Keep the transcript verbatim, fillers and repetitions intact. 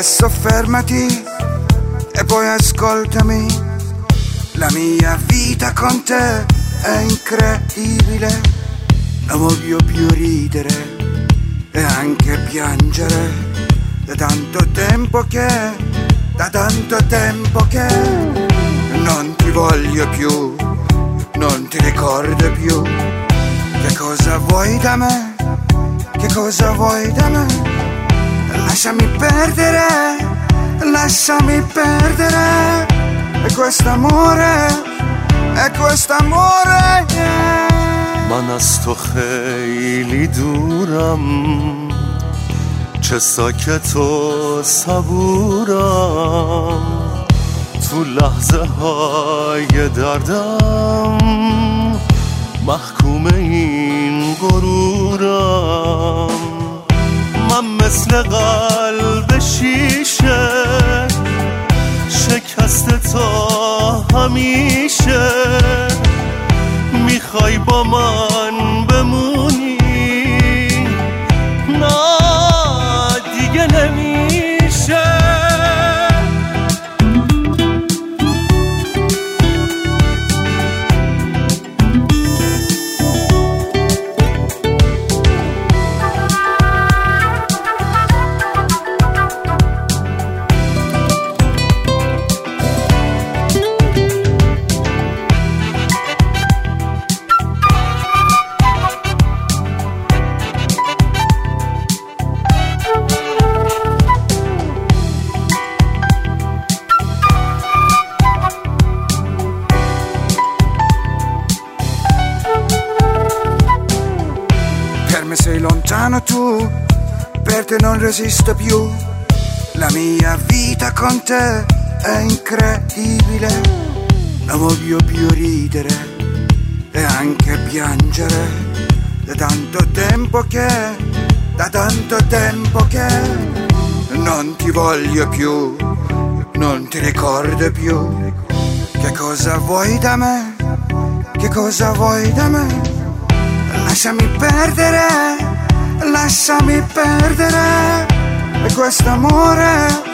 Adesso fermati e poi ascoltami. La mia vita con te è incredibile. Non voglio più ridere e anche piangere. Da tanto tempo che, da tanto tempo che non ti voglio più, non ti ricordo più. Che cosa vuoi da me? Che cosa vuoi da me? Lasciami perdere, lasciami perdere. E quest'amore, e quest'amore yeah. من از تو خیلی دورم، چه ساکت و صبورم. تو لحظه های دردم محکوم این غرورم. من مثل قلب شیشه شکسته تا همیشه. میخوای با من بمونی؟ نه دیگه نمیشه. Sei lontano tu, per te non resisto più. La mia vita con te è incredibile. Non voglio più ridere e anche piangere. Da tanto tempo che, da tanto tempo che non ti voglio più, non ti ricordo più. Che cosa vuoi da me? Che cosa vuoi da me? Lasciami perdere, lasciami perdere. E quest'amore